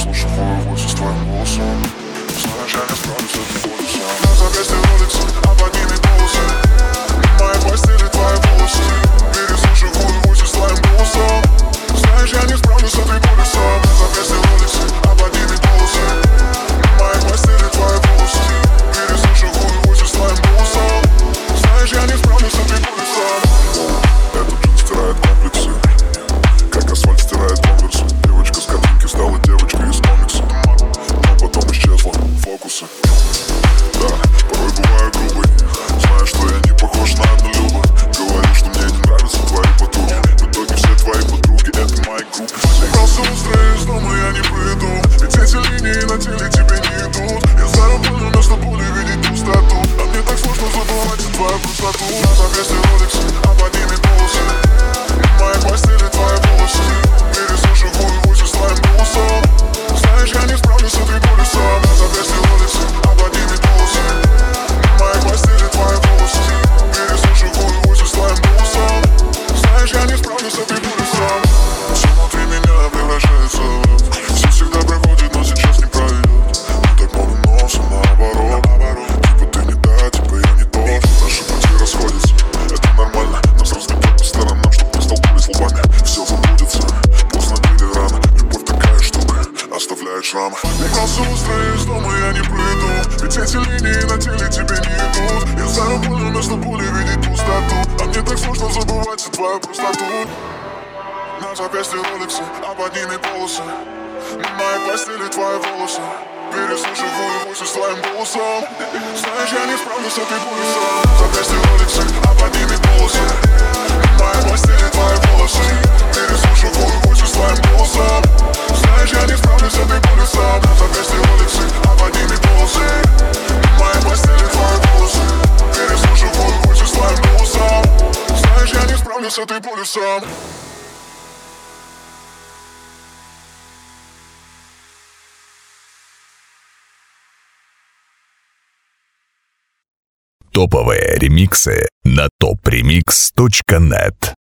Переслушиваю войсы с твоим голосом. Знаешь, я не справлюсь с этим болью сам. На запястье роликсы, а под ними волосы. В моей постели твои волосы. Переслушиваю войсы с твоим голосом. Знаешь, я не справлюсь с этой болью сам. На запястье роликсы, а под ними волосы. В моей постели твои волосы. Переслушиваю войсы с твоим голосом. Знаешь, я не справлюсь с этой болью сам. Этот джин стирает комплексы, как асфальт стирает конверсы. Девочка с картинки стала девочкой из комикса, но потом исчезла фокусы. Да, порой бываю грубый. Знаю, что я не похож на однолюба. Говорю, что мне не нравятся твои подруги. В итоге все твои подруги — это мои группы. Собрался быстрее из дома, я не приду. Ведь эти линии на теле тебе не идут. Я знаю, больно вместо боли видеть пустоту. А мне так сложно забывать твою простоту. На запястье роликсы, а под ними волосы. В моей постели твои волосы. Переслушиваю войсы с твоим голосом. Знаешь, я не справлюсь с этой болью сам. На запястье роликсы, а под ними волосы. В моей постели твои волосы. Переслушиваю войсы с твоим голосом. Знаешь, я не справлюсь с этой болью сам. Все внутри меня превращается в ад. Все всегда проходит, но сейчас не пройдет. Мы так много носом наоборот. Типа ты не та, типа я не тот. Наши пути расходятся, это нормально. Нас разведет по сторонам, чтоб мы столкнулись лбами. Все забудется, поздно или рано. Любовь такая штука, оставляет шрамы. Игрался быстрее из дома, я не приду. Ведь эти линии на теле тебе не идут. Я знаю, больно вместо боли видеть пустоту. А мне так сложно забывать твою простоту. На запястье роликсы, а под ними волосы. В моей постели твои волосы. Переслушиваю войсы с твоим голосом. Знаешь, я не справлюсь с этой болью сам. На запястье роликсы, а под ними волосы. В моей постели твои волосы. Переслушиваю войсы с твоим голосом. Знаешь, я не справлюсь с этой болью сам. На запястье роликсы, а под ними волосы. В моей постели твои волосы. Переслушиваю войсы с твоим голосом. Знаешь, я не справлюсь с этой болью сам. Топовые ремиксы на topremix.net.